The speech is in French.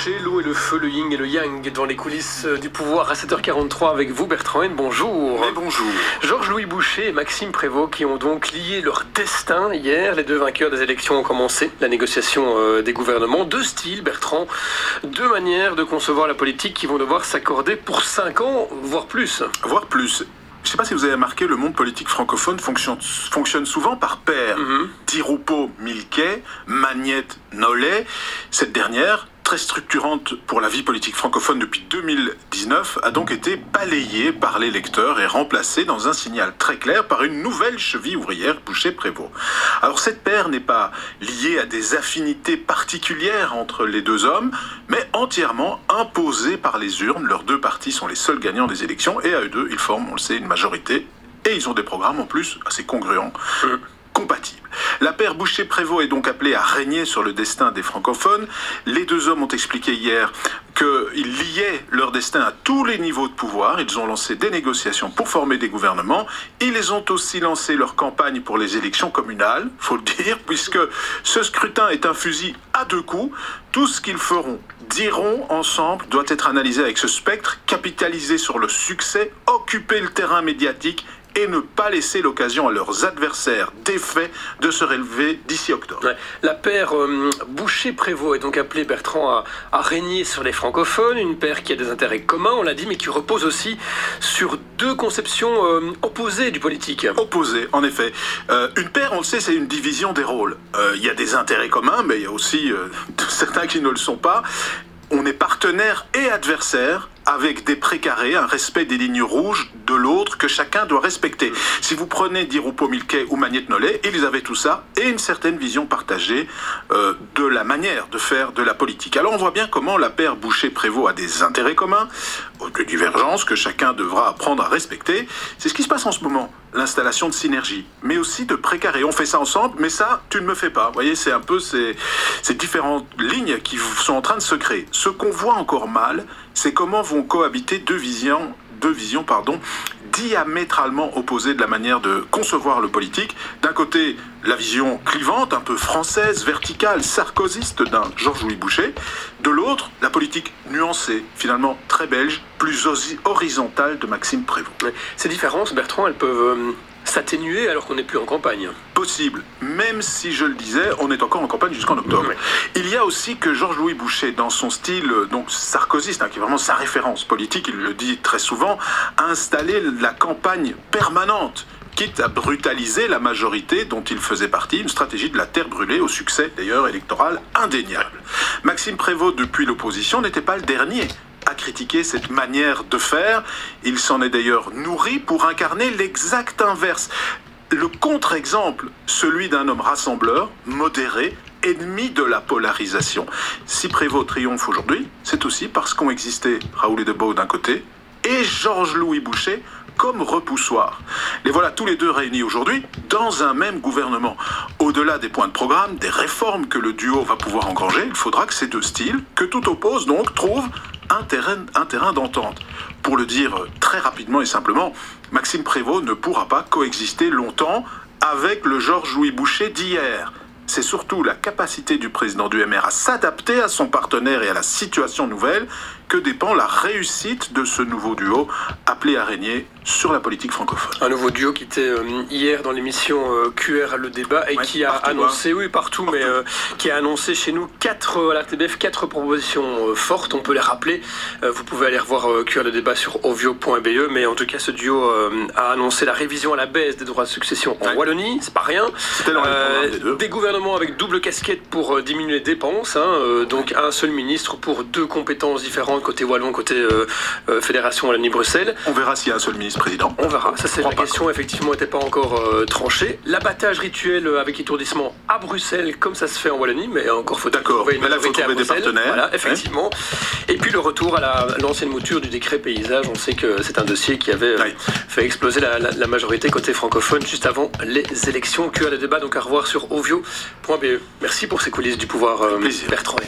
Boucher, l'eau et le feu, le yin et le yang dans les coulisses du pouvoir à 7h43 avec vous Bertrand Haine, bonjour. Mais bonjour. Georges-Louis Boucher et Maxime Prévost qui ont donc lié leur destin hier. Les deux vainqueurs des élections ont commencé la négociation des gouvernements. Deux styles, Bertrand, deux manières de concevoir la politique qui vont devoir s'accorder pour 5 ans, voire plus. Voire plus. Je ne sais pas si vous avez remarqué, le monde politique francophone fonctionne souvent par paires. Di Rupo, Milquet, Magnette, Nollet. Cette dernière, très structurante pour la vie politique francophone depuis 2019, a donc été balayée par les lecteurs et remplacée dans un signal très clair par une nouvelle cheville ouvrière, Boucher-Prévost. Alors cette paire n'est pas liée à des affinités particulières entre les deux hommes, mais entièrement imposée par les urnes. Leurs deux partis sont les seuls gagnants des élections et à eux deux, ils forment, on le sait, une majorité. Et ils ont des programmes en plus assez congruents. Compatibles. La paire Boucher-Prévost est donc appelée à régner sur le destin des francophones. Les deux hommes ont expliqué hier qu'ils liaient leur destin à tous les niveaux de pouvoir. Ils ont lancé des négociations pour former des gouvernements. Ils ont aussi lancé leur campagne pour les élections communales, faut le dire, puisque ce scrutin est un fusil à deux coups. Tout ce qu'ils feront, diront ensemble, doit être analysé avec ce spectre, capitaliser sur le succès, occuper le terrain médiatique et ne pas laisser l'occasion à leurs adversaires défaits de se relever d'ici octobre. Ouais. La paire Boucher-Prévost est donc appelée, Bertrand, à régner sur les francophones, une paire qui a des intérêts communs, on l'a dit, mais qui repose aussi sur deux conceptions opposées du politique. Opposées, en effet. Une paire, on le sait, c'est une division des rôles. Il y a des intérêts communs, mais il y a aussi certains qui ne le sont pas. On est partenaires et adversaires avec des précarés, un respect des lignes rouges de l'autre que chacun doit respecter. Si vous prenez Di Rupo, Milquet ou Magnette Nollet, ils avaient tout ça et une certaine vision partagée de la manière de faire de la politique. Alors on voit bien comment la paire Boucher-Prévost a des intérêts communs, de divergences que chacun devra apprendre à respecter. C'est ce qui se passe en ce moment, l'installation de synergie, mais aussi de précarés. On fait ça ensemble, mais ça, tu ne me fais pas. Vous voyez, c'est un peu ces différentes lignes qui sont en train de se créer. Ce qu'on voit encore mal, c'est comment vont cohabiter deux visions diamétralement opposées de la manière de concevoir le politique. D'un côté, la vision clivante, un peu française, verticale, sarkozyste d'un Georges-Louis Boucher. De l'autre, la politique nuancée, finalement très belge, plus horizontale de Maxime Prévost. Ces différences, Bertrand, elles peuvent s'atténuer alors qu'on n'est plus en campagne. Possible, même si je le disais, on est encore en campagne jusqu'en octobre. Il y a aussi que Georges-Louis Boucher, dans son style donc sarkozyste, qui est vraiment sa référence politique, il le dit très souvent, a installé la campagne permanente, quitte à brutaliser la majorité dont il faisait partie, une stratégie de la terre brûlée au succès d'ailleurs électoral indéniable. Maxime Prévost, depuis l'opposition, n'était pas le dernier à critiquer cette manière de faire. Il s'en est d'ailleurs nourri pour incarner l'exact inverse. Le contre-exemple, celui d'un homme rassembleur, modéré, ennemi de la polarisation. Si Prévost triomphe aujourd'hui, c'est aussi parce qu'ont existé Raoul Edebow d'un côté et Georges-Louis Boucher comme repoussoir. Les voilà tous les deux réunis aujourd'hui dans un même gouvernement. Au-delà des points de programme, des réformes que le duo va pouvoir engranger, il faudra que ces deux styles, que tout oppose donc, trouvent un terrain d'entente. Pour le dire très rapidement et simplement, Maxime Prévost ne pourra pas coexister longtemps avec le Georges-Louis Boucher d'hier. C'est surtout la capacité du président du MR à s'adapter à son partenaire et à la situation nouvelle que dépend la réussite de ce nouveau duo appelé à régner sur la politique francophone. Un nouveau duo qui était hier dans l'émission QR Le Débat et qui a annoncé, qui a annoncé chez nous à la RTBF 4 propositions fortes, on peut les rappeler. Vous pouvez aller revoir QR Le Débat sur ovio.be, mais en tout cas ce duo a annoncé la révision à la baisse des droits de succession en Wallonie, c'est pas rien. C'était dans les programmes des deux. Des gouvernements avec double casquette pour diminuer les dépenses, donc un seul ministre pour deux compétences différentes, côté Wallon, côté Fédération Wallonie-Bruxelles. On verra s'il y a un seul ministre-président. On verra, ça c'est la question, effectivement, n'était pas encore tranchée. L'abattage rituel avec étourdissement à Bruxelles, comme ça se fait en Wallonie, mais encore faut-il trouver une majorité à Bruxelles. Des partenaires. Voilà, effectivement. Et puis le retour à l'ancienne mouture du décret paysage, on sait que c'est un dossier qui avait fait exploser la majorité côté francophone juste avant les élections. QR Le Débat, donc à revoir sur ovio.be. Merci pour ces coulisses du pouvoir, Bertrand.